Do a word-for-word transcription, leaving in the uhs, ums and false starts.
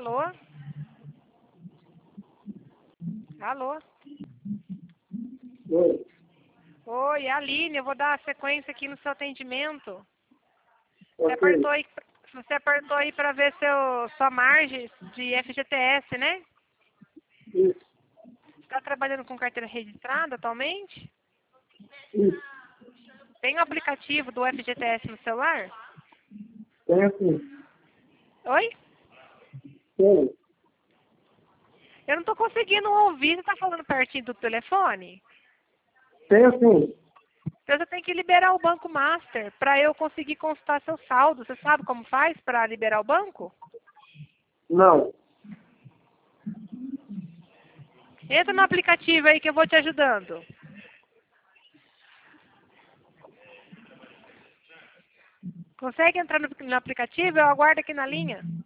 Alô? Alô? Oi. Oi, Aline, eu vou dar sequência aqui no seu atendimento. Você Ok. apertou aí, você apertou aí para ver seu, sua margem de F G T S, né? Isso. Está trabalhando com carteira registrada atualmente? Isso. Tem o aplicativo do F G T S no celular? Tem assim. Oi? Tem. Eu não estou conseguindo ouvir. Você está falando pertinho do telefone? Tem assim. Então você tem que liberar o Banco Master para eu conseguir consultar seu saldo. Você sabe como faz para liberar o banco? Não. Entra no aplicativo aí que eu vou te ajudando. Consegue entrar no, no aplicativo? Eu aguardo aqui na linha.